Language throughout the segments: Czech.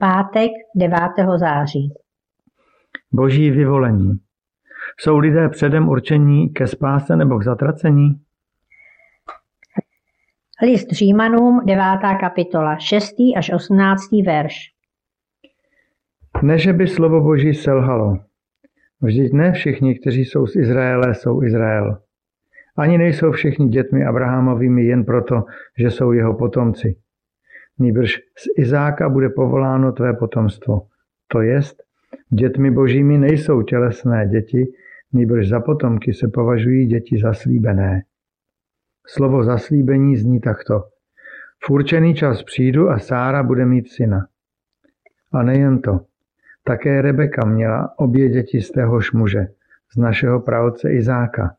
Pátek 9. září. Boží vyvolení. Jsou lidé předem určení ke spáse nebo k zatracení? List Římanům 9. kapitola 6. až 18. verš. Ne, že by slovo Boží selhalo. Vždyť ne všichni, kteří jsou z Izraele, jsou Izrael. Ani nejsou všichni dětmi Abrahamovými jen proto, že jsou jeho potomci. Nýbrž z Izáka bude povoláno tvé potomstvo. To jest, dětmi božími nejsou tělesné děti, nýbrž za potomky se považují děti zaslíbené. Slovo zaslíbení zní takto. V určený čas přijdu a Sára bude mít syna. A nejen to. Také Rebeka měla obě děti z téhož muže, z našeho praotce Izáka.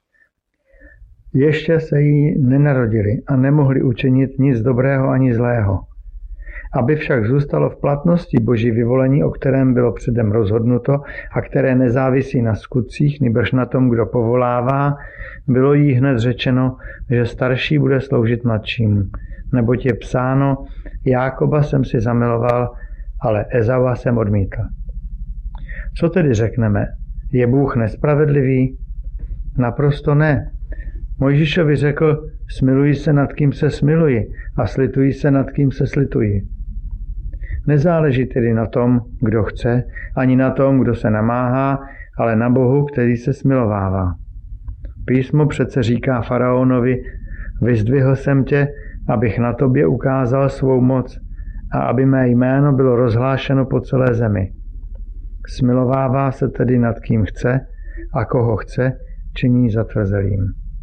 Ještě se jí nenarodili a nemohli učinit nic dobrého ani zlého. Aby však zůstalo v platnosti Boží vyvolení, o kterém bylo předem rozhodnuto a které nezávisí na skutcích, nýbrž na tom, kdo povolává, bylo jí hned řečeno, že starší bude sloužit mladšímu. Neboť je psáno, Jákoba jsem si zamiloval, ale Ezaua jsem odmítl. Co tedy řekneme? Je Bůh nespravedlivý? Naprosto ne. Mojžíšovi řekl, smiluji se nad kým se smiluji a slituji se nad kým se slituji. Nezáleží tedy na tom, kdo chce, ani na tom, kdo se namáhá, ale na Bohu, který se smilovává. Písmo přece říká faraonovi, vyzdvihl jsem tě, abych na tobě ukázal svou moc a aby mé jméno bylo rozhlášeno po celé zemi. Smilovává se tedy nad kým chce a koho chce, činí zatvrzelým.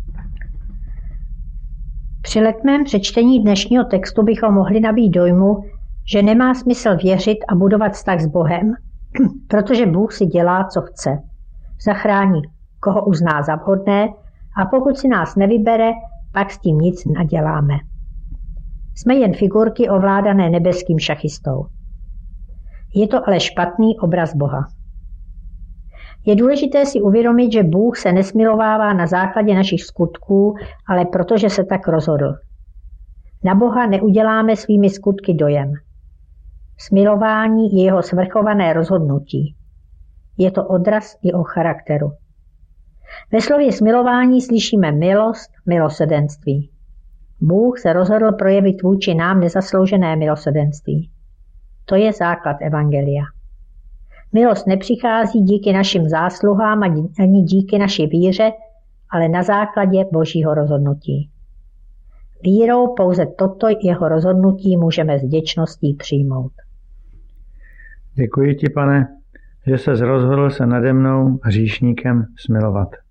Při letmém přečtení dnešního textu bychom mohli nabít dojmu, že nemá smysl věřit a budovat vztah s Bohem, protože Bůh si dělá, co chce. Zachrání, koho uzná za vhodné, a pokud si nás nevybere, pak s tím nic naděláme. Jsme jen figurky ovládané nebeským šachistou. Je to ale špatný obraz Boha. Je důležité si uvědomit, že Bůh se nesmilovává na základě našich skutků, ale protože se tak rozhodl. Na Boha neuděláme svými skutky dojem. Smilování je jeho svrchované rozhodnutí. Je to odraz jeho charakteru. Ve slově smilování slyšíme milost, milosrdenství. Bůh se rozhodl projevit vůči nám nezasloužené milosrdenství. To je základ evangelia. Milost nepřichází díky našim zásluhám ani díky naší víře, ale na základě Božího rozhodnutí. Vírou pouze toto jeho rozhodnutí můžeme s vděčností přijmout. Děkuji ti, Pane, že ses rozhodl se nade mnou, hříšníkem, smilovat.